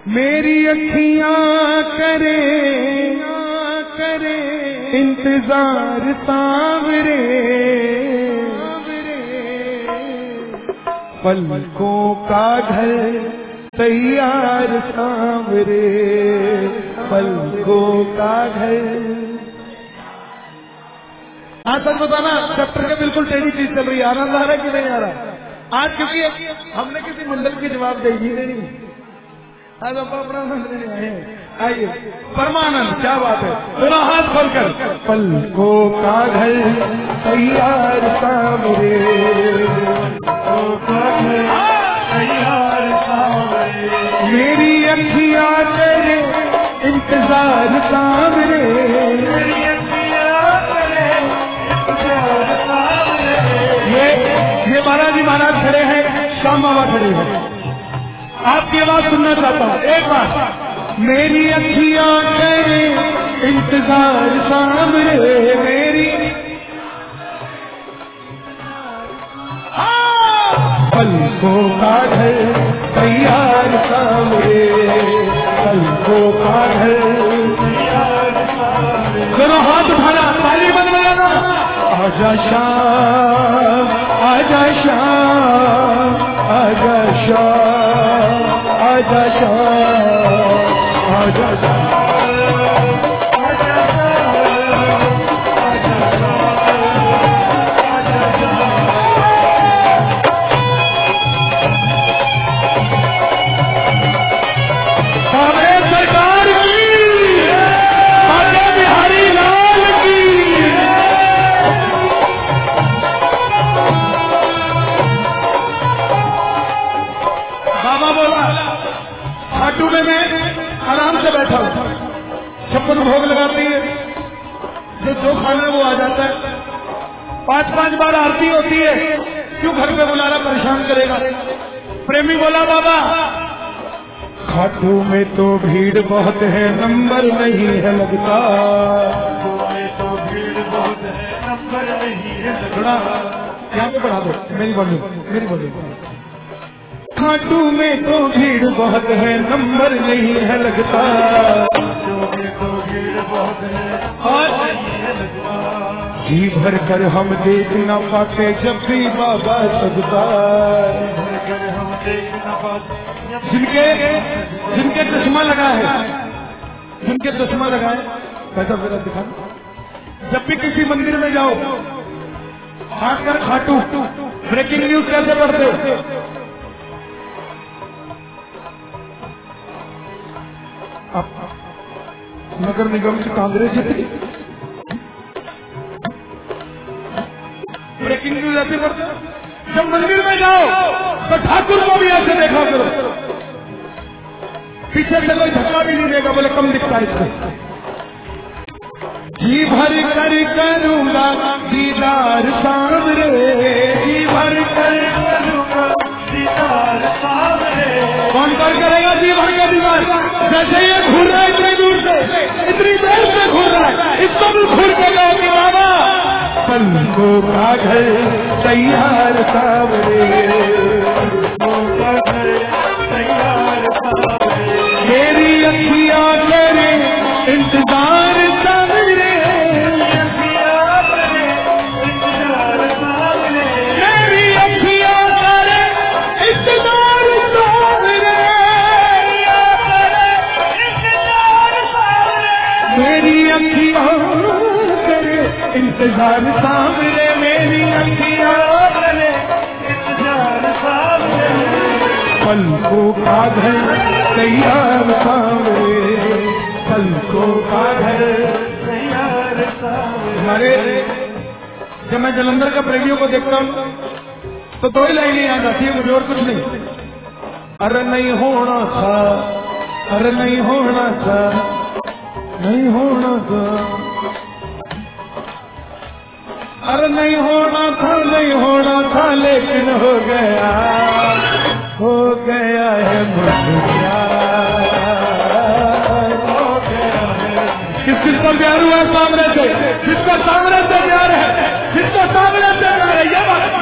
मेरी अखियां करे इंतजार सांवरे, पलकों का घर तैयार सांवरे, पलकों का घर। हाँ सच बताना, चैप्टर के बिल्कुल टेढ़ी चीज चल रही है, आनंद आ रहा है कि नहीं आ रहा आज? क्योंकि हमने किसी मंडल की जवाब दे दी नहीं, आज आप अपना मंडल आए हैं। आइए परमानंद, क्या बात है, पूरा हाथ खोलकर। पलकों का घर तैयार सांवरे, तैयार सांवरे, मेरी अखियां तेरे इंतजार सांवरे, मेरी अखियां तेरे इंतजार सांवरे। ये बालाजी महाराज खड़े हैं, श्याम बाबा खड़े हैं, आपकी आवाज सुनना चाहता हूँ एक बार। मेरी अखियां तेरे इंतजार सांवरे, मेरी पलकों का घर तैयार सांवरे, पलकों का घर तैयार सांवरे। दोनों हाथ उठाना, ताली बंद बजाना। आजा शाम, आजा शाम, आजा शाम, आजा शाम, आजा शाम। छप्पन भोग लगाती है, जो खाना वो आ जाता है, 5-5 बार आरती होती है, क्यों घर पे बुलाना, परेशान करेगा। प्रेमी बोला बाबा खाटू में तो भीड़ बहुत है, नंबर नहीं है लगता, तो भीड़ बहुत है, नंबर नहीं है लगता। यहाँ पे बढ़ा दो, मेरी बोली। खाटू में तो भीड़ बहुत है, नंबर नहीं है लगता, और जी भर कर हम देख न पाते जब भी बाबा सजदा। जिनके चश्मा लगा है, पैसा मेरा दिखा। जब भी किसी मंदिर में जाओ, खाकर खाटू, ब्रेकिंग न्यूज कैसे पढ़ते? नगर निगम से कांग्रेस जीती, ब्रेकिंग न्यूज ऐसे पढ़ते। जब मंदिर में जाओ तो ठाकुर को भी ऐसे देखा करो, पीछे से कोई धक्का भी नहीं देगा, बोले कम दिखता है इसको। जी भर कर करूंगा दीदार सांवरे, जी भर कर करूंगा दीदार सांवरे। कौन करेगा जी भर का दीदार? जैसे ये घूर रहा है इतनी दूर से, इतनी देर से घूर रहा है, इसको भी घूर के गया कि बाबा पलकों का घर तैयार सांवरे, मेरी अखियां करे इंतजार सांवरे, मेरी अखियां करे इंतजार सांवरे, मेरी अखियां करे इंतजार सांवरे, मेरी अखियां करे इंतजार सांवरे, पलकों का घर तैयार सांवरे, पलकों का घर तैयार सांवरे। हमारे जब मैं जलंधर का प्रेमियों को देखता हूँ तो 2 ही लाइनें याद आती है मुझे, और कुछ नहीं। अरे नहीं होना था, अरे नहीं होना था, नहीं होना था, अरे नहीं होना था, नहीं होना था, लेकिन हो गया है मुझे किसको प्यार हुआ सामने से, जिसको सामने से प्यार है, जिसको सामने से प्यार है, ये बात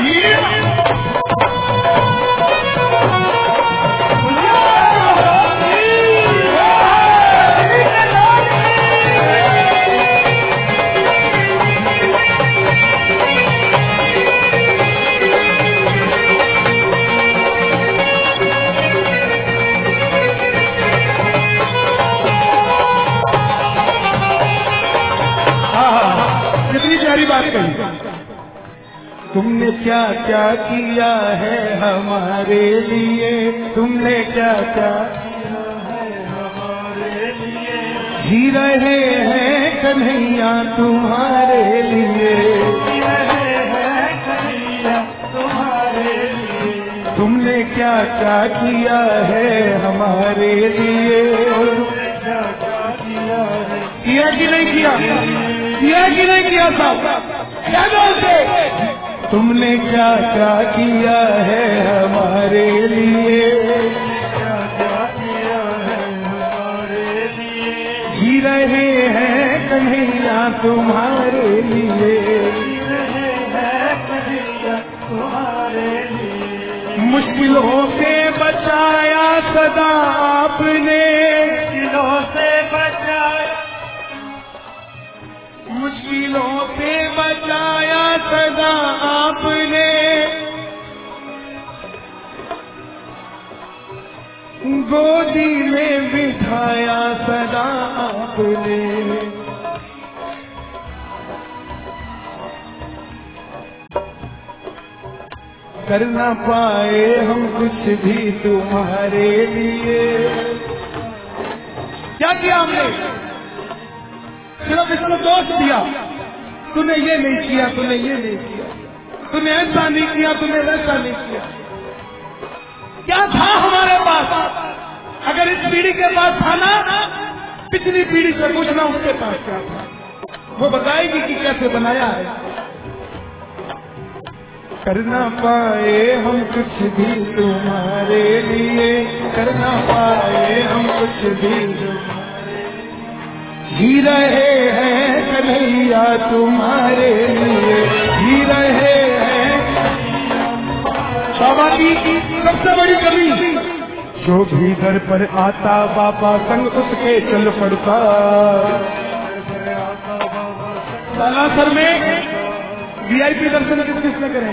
कही, तुमने क्या क्या किया है हमारे लिए, तुमने क्या क्या किया है हमारे लिए, जी रहे हैं कन्हैया तुम्हारे लिए, जी रहे हैं कन्हैया तुम्हारे लिए, तुमने क्या क्या किया है हमारे लिए, क्या क्या किया है, किया कि नहीं किया, किया कि नहीं किया साहब, क्या बोलते, तुमने क्या क्या किया है हमारे लिए, क्या क्या किया है हमारे लिए, जी रहे हैं कन्हैया तुम्हारे लिए, जी रहे हैं कन्हैया तुम्हारे लिए, मुश्किलों से बचाया सदा आपने, मुश्किलों से बचाया, मुश्किलों से बचाया सदा आपने, गोदी में बिठाया सदा आपने, कर ना पाए हम कुछ भी तुम्हारे लिए, क्या किया हमने, सिर्फ इसको दोष दिया, तूने ये नहीं किया, तूने ये नहीं किया, तूने ऐसा नहीं किया, तूने वैसा नहीं किया, क्या था हमारे पास, अगर इस पीढ़ी के पास था ना, पिछली पीढ़ी से पूछना उसके पास क्या था, वो बताएगी कि कैसे बनाया है, करना पाए हम कुछ भी तुम्हारे लिए, करना पाए हम कुछ भी जी रहे हैं कन्हैया तुम्हारे लिए, जी रहे हैं, बाबा की सबसे बड़ी कमी, जो भी घर पर आता बाबा संग उसके चल पड़ता, सालासर में वीआईपी दर्शन किस किसने करे,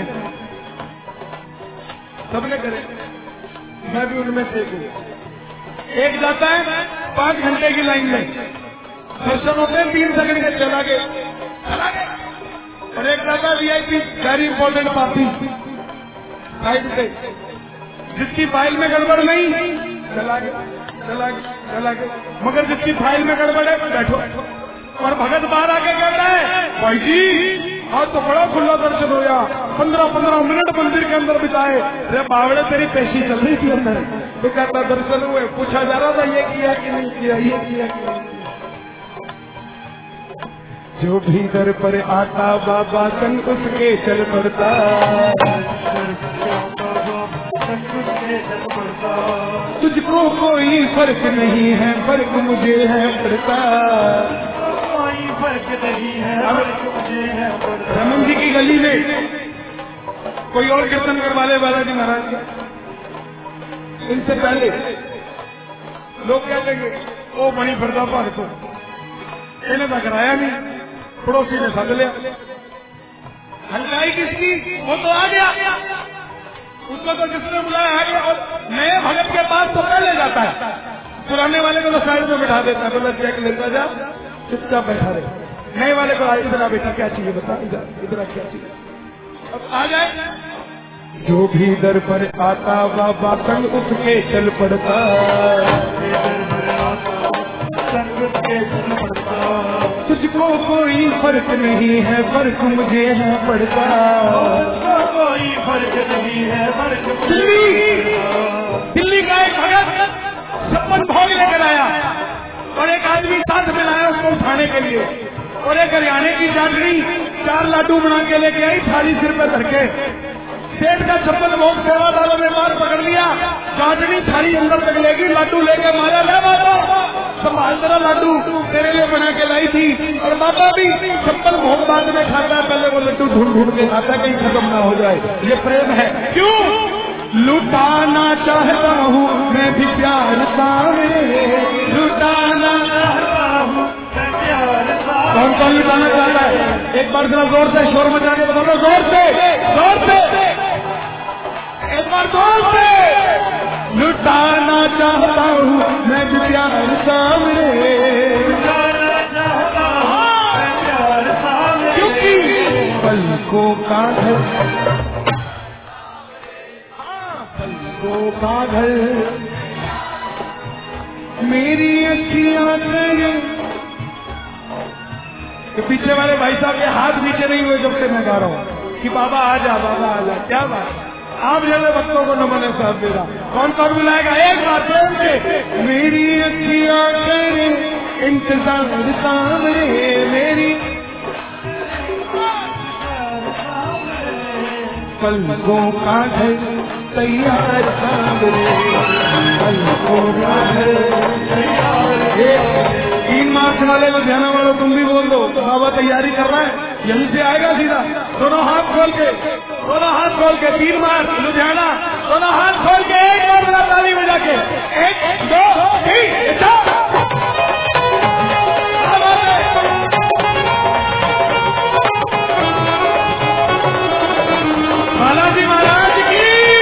सबने करे, मैं भी उनमें से हूँ, एक जाता है 5 घंटे की लाइन में, दर्शन होते हैं 3 सेकंड के चला गए, और एक लगा VIP very important party side से, जिसकी फाइल में गड़बड़ नहीं, चला गया चला गया चला गया, मगर जिसकी फाइल में गड़बड़ है बैठो, और भगत बाहर आके कह रहा है भाई जी आज तो बड़ा खुला दर्शन होया, 15-15 मिनट मंदिर के अंदर बिताए, अरे बावड़े तेरी पेशी चल रही थी अंदर, तो कहता दर्शन हुए, पूछा जा रहा था ये किया कि नहीं किया, ये किया कि नहीं किया, जो भी दर पर आता बाबा संग उसके चल पड़ता, तुझको कोई फर्क नहीं है, फर्क मुझे है पड़ता, कोई फर्क नहीं है, फर्क मुझे है पड़ता। रमन जी की गली में कोई और कीर्तन करवाले बालाजी महाराज का, इनसे पहले लोग क्या कहेंगे, ओ बड़ी फरदा पार को इन्हें तो कराया नहीं, पड़ोसी ने सद लिया, हल्काई किसकी, वो तो आ गया, उसको तो जिसने बुलाया आ गया, और नए भगत के पास तो पहले जाता है, पुराने वाले को तो साइड में बिठा देता है, बोला चेक लेता जा, चुपचाप बैठा रहे, नए वाले को आज इतना बेटा क्या चाहिए बता, इतना क्या चाहिए, अब आ जाए, जो भी दर पर आता बाबा संग उसके चल पड़ता, तुझको कोई फर्क नहीं है, फर्क मुझे है पड़ता, कोई फर्क नहीं है, फर्क दिल्ली का एक भगत 56 भोग लेकर आया, और एक आदमी साथ में लाया उसको उठाने के लिए, और एक हरियाणे की चाटनी 4 लाडू बना के लेके आई, थाली सिर पे धर के, सेठ का 56 भोग सेवादारों ने मार पकड़ लिया, चाटनी थाली अंदर तक लेगी, लाडू लेके मारा, ले बाबा संभाल तेरा लाडू तेरे लिए बना के लाई थी, और बाबा भी 56 भोग बाद में खाता है, पहले वो लड्डू ढूंढ ढूंढ के खाता है, कहीं खत्म ना हो जाए, ये प्रेम है, क्यों लुटाना चाहता हूँ मैं भी प्यार सामने, लुटाना चाहता हूँ मैं प्यार सामने, कौन कौन लुटाना चाहता है, एक बार जरा जोर से शोर मचा के बताओ, जोर से एक बार जोर से, लुटाना चाहता हूँ मैं भी प्यार सामने, लुटाना चाहता हूँ मैं प्यार सामने, क्योंकि पलकों का घर, पलकों का घर, मेरी अखियां करे। तो पीछे वाले भाई साहब के हाथ नीचे नहीं हुए जब से मैं गा रहा हूँ कि बाबा आ जा, बाबा आ जा। क्या बात, आप जैसे बच्चों को नमन है साहब मेरा। कौन कौन बुलाएगा? एक बात है, मेरी अखियां करे इंतजार सामने, मेरी पलकों का घर तैयार सामने, पलकों का घर तैयार। 3 मार्च वाले लुधियाना वालों तुम भी बोल दो, बाबा तैयारी कर रहा है, यहीं से आएगा सीधा। दोनों हाथ खोल के, दोनों हाथ खोल के, 3 मार्च लुधियाना, दोनों हाथ खोल के एक बार ताली बजा के, 1 2 3 4। बालाजी महाराज की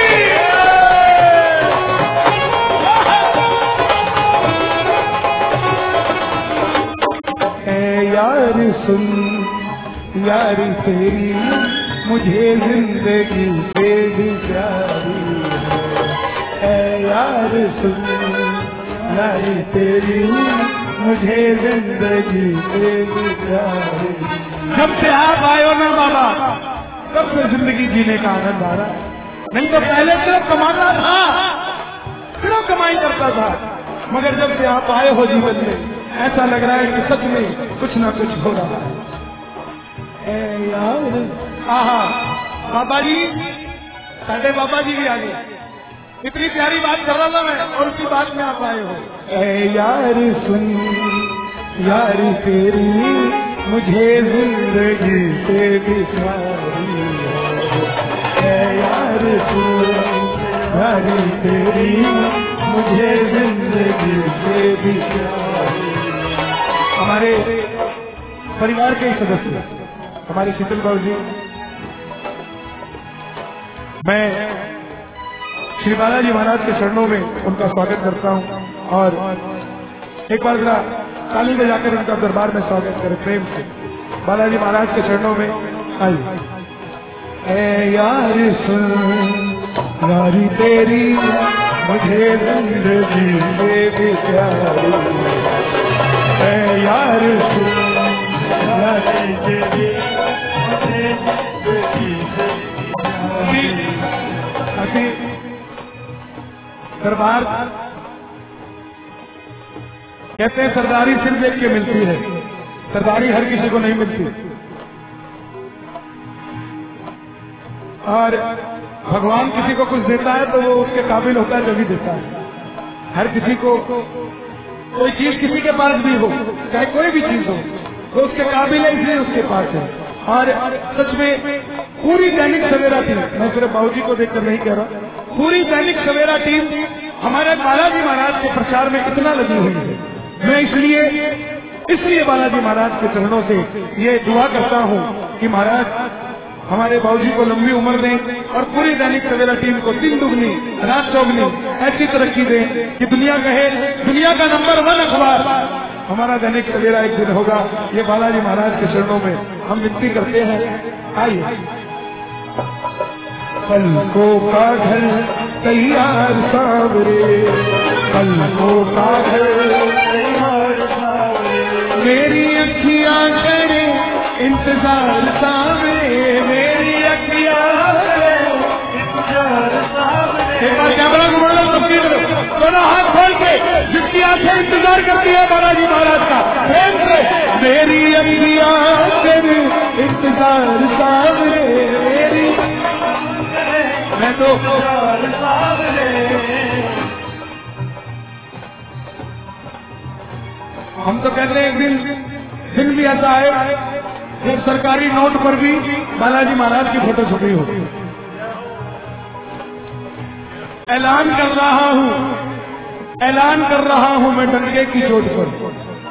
यार सुन, यारी तेरी मुझे जिंदगी से भी प्यारी है। यार सुन, यारी तेरी मुझे जिंदगी से भी प्यारी। जब से आप आए हो ना बाबा, तब से जिंदगी जीने का आनंद आ रहा है। नहीं तो पहले सिर्फ कमाना था, सिर्फ कमाई करता था, मगर जब से आप आए हो जीवन में, ऐसा लग रहा है कि सच में कुछ ना कुछ हो रहा है। यार आहा, बाबा जी, साढ़े बाबा जी भी आ गए। इतनी प्यारी बात कर रहा था मैं, और उसी बात में आप आए हो। ए यार सुन, यारी तेरी मुझे जिंदगी से भी प्यारी है। यार सुन, यारी तेरी मुझे जिंदगी से भी प्यारी। हमारे परिवार के सदस्य हमारे शीतल बाबू जी, मैं श्री बालाजी महाराज के चरणों में उनका स्वागत करता हूं, और एक बार जरा ताली बजाकर उनका दरबार में स्वागत करें प्रेम से। बालाजी महाराज के चरणों में आइए। ए यार सुन, यारी तेरी मुझे जिंदगी से भी प्यारी है। यार सुन, यारी तेरी मुझे जिंदगी से प्यारी। अभी दरबार कहते हैं सरदारी सिर्फ एक के मिलती है, सरदारी हर किसी को नहीं मिलती, और भगवान किसी को कुछ देता है तो वो उसके काबिल होता है जब ही देता है। हर किसी को कोई चीज किसी के पास भी हो, चाहे कोई भी चीज हो, तो उसके काबिल है, इसलिए उसके पास है। और सच में पूरी दैनिक सवेरा टीम, मैं सिर्फ बाबूजी को देखकर नहीं कह रहा, पूरी दैनिक सवेरा टीम हमारे बालाजी महाराज के प्रचार में इतना लगी हुई है। मैं इसलिए बालाजी महाराज के चरणों से ये दुआ करता हूँ कि महाराज हमारे बाबूजी को लंबी उम्र दें, और पूरी दैनिक सवेरा टीम को 3 दुगनी रात चौगनी ऐसी तरक्की दें कि दुनिया कहे दुनिया का नंबर 1 अखबार हमारा दैनिक सवेरा एक दिन होगा। ये बालाजी महाराज के चरणों में हम विनती करते हैं। आइए। पलकों का घर तैयार सावरे, पलकों का घर तैयार सावरे, मेरी अखियां करे इंतजार सावरे, मेरी अखियां करे इंतजार सावरे। एक बार कैमरा को बोलो, सबकी करो, दोनों हाथ खोल के, जिसकी आंखें इंतजार करती है बालाजी महाराज का, प्रेम से मेरी अखियां करे इंतजार सावरे, मेरी मैं तो हम तो कहते हैं एक दिन भी ऐसा आए जब सरकारी नोट पर भी बालाजी महाराज की फोटो छपी हो। ऐलान कर रहा हूं मैं डंके की चोट पर,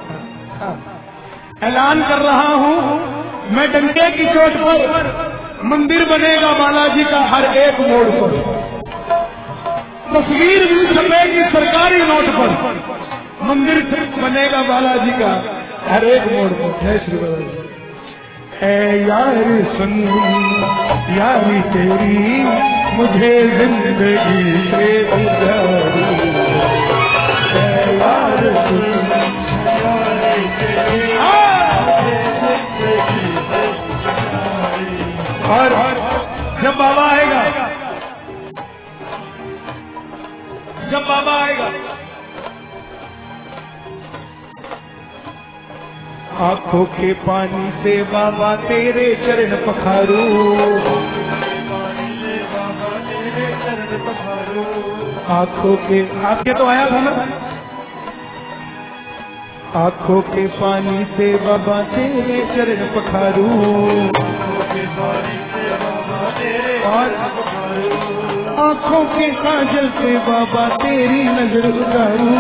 ऐलान कर रहा हूं मैं डंके की चोट पर, मंदिर बनेगा बालाजी का हर एक मोड़ पर, तस्वीर भी छपेगी सरकारी नोट पर, मंदिर बनेगा बालाजी का हर एक मोड़ पर। जय श्री बालाजी। ऐ यार सुन यारी तेरी मुझे जिंदगी से गुजारी, ऐ यार सुन यारी तेरी और जब बाबा आएगा, जब बाबा आएगा आंखों के पानी से बाबा तेरे चरण पखारू, आंखों के आपके तो आया था ना, आंखों के पानी से बाबा तेरे चरण पखारू, और आंखों के काजल से बाबा तेरी नजर उतारू,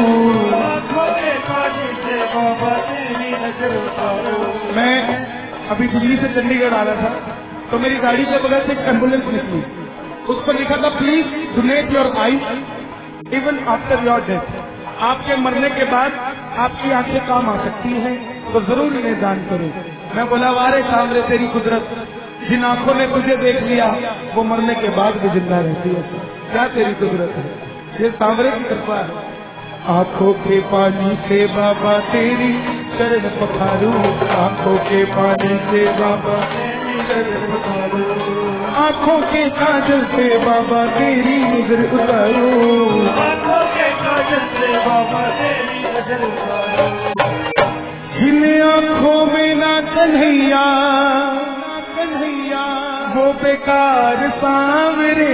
मैं अभी दिल्ली से चंडीगढ़ आ रहा था तो मेरी गाड़ी के बगल से एक एम्बुलेंस निकली, उस पर लिखा था please donate your eye even after your death, आपके मरने के बाद आपकी आंखें काम आ सकती हैं तो जरूर इन्हें दान करो। मैं बोला वारे सामने तेरी कुदरत, जिन आंखों ने तुझे देख लिया वो मरने के बाद भी जिंदा रहती है, क्या तेरी कुदरत है, ये सांवरे की कृपा है। आंखों के पानी से बाबा तेरी चरण पखारू, आंखों के पानी से बाबा तेरी चरण पखारू, आंखों के काजल से बाबा तेरी नजर उतारू, आंखों के काजल से बाबा तेरी नजर उतारू, जिन आंखों में ना कन्हैया कन्हैया वो बेकार सांवरे,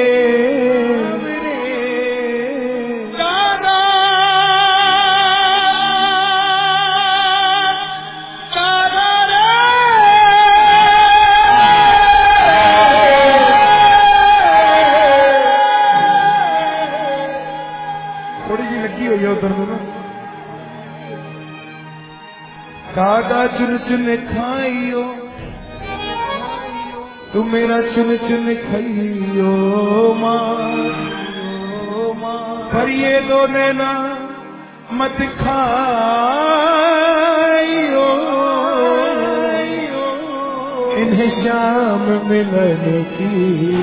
कागा चुन चुन खाइयो तू मेरा चुन चुन खाइयो माँ, पर ये दो नैना मत खाइयो, इन्हें शाम मिलने की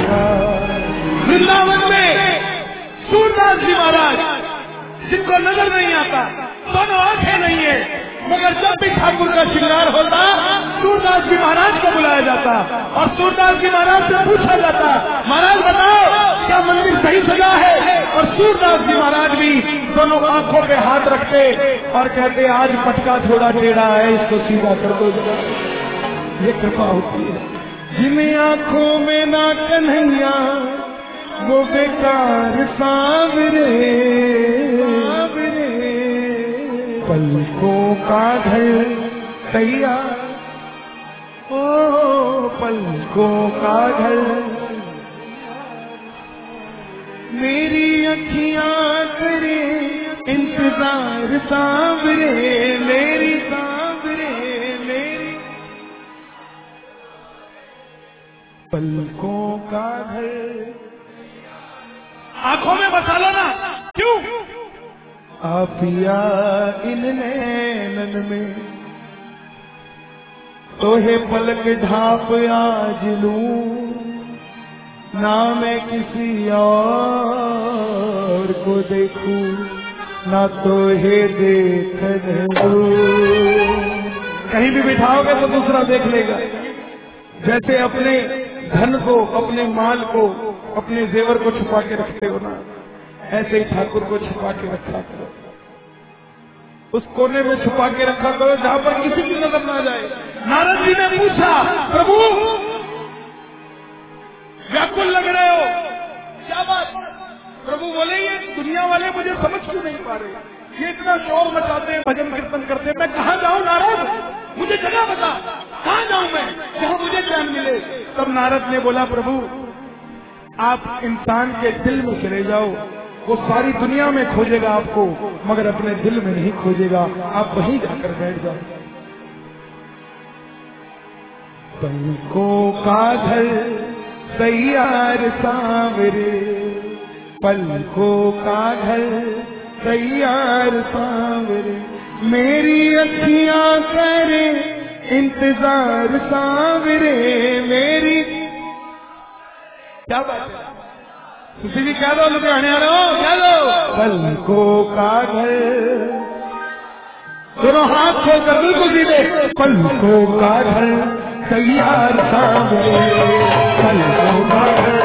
वृंदावन में सूरदास जी महाराज जिनको नजर नहीं आता, दोनों आंखें नहीं है, मगर जब भी ठाकुर का श्रृंगार होता सूरदास जी महाराज को बुलाया जाता और सूरदास जी महाराज से पूछा जाता महाराज बताओ क्या मंदिर सही सजा है, और सूरदास जी महाराज भी दोनों आंखों पे हाथ रखते और कहते आज पटका थोड़ा टेढ़ा है इसको सीधा कर दो, ये कृपा होती है। जिन आंखों में ना कन्हैया वो बेकार सांवरे, पलकों का घर तैयार, ओ पलकों का घर, मेरी अखियां करे इंतजार सांवरे, मेरी सांवरे मेरी पलकों का घर, आंखों में बसा लो ना, क्यों आपिया इन नैनन में तोहे पलक ढाप आज लूं, ना मैं किसी और को देखूं, ना तोहे देखने दूं। कहीं भी बिठाओगे तो दूसरा देख लेगा, जैसे अपने धन को, अपने माल को, अपने जेवर को छुपा के रखते हो ना, ऐसे ही ठाकुर को छुपा के रखा करो, उस कोने में छुपा के रखा करो जहाँ पर किसी की नजर ना जाए। नारद जी ने पूछा प्रभु व्याकुल लग रहे हो, क्या बात? प्रभु बोले ये दुनिया वाले मुझे समझ क्यों नहीं पा रहे, ये इतना शोर मचाते हैं, भजन कीर्तन करते हैं, मैं कहाँ जाऊँ नारद, मुझे जगह बता, कहाँ जाऊँ मैं जहाँ मुझे चैन मिले। तब नारद ने बोला प्रभु आप इंसान के दिल में चले जाओ, वो सारी दुनिया में खोजेगा आपको मगर अपने दिल में नहीं खोजेगा, आप वहीं जाकर बैठ जाओ। पलकों का घर तैयार सांवरे, पलकों का घर तैयार सांवरे, मेरी अखियां करे इंतजार सांवरे मेरी। क्या बात है, तुसी भी कह दो लुधियाने वालों, कह दो पलकों का घर। दोनों हाथ खोलकर बिल्कुल सीधे, पलकों का घर तैयार सामने, पलकों का घर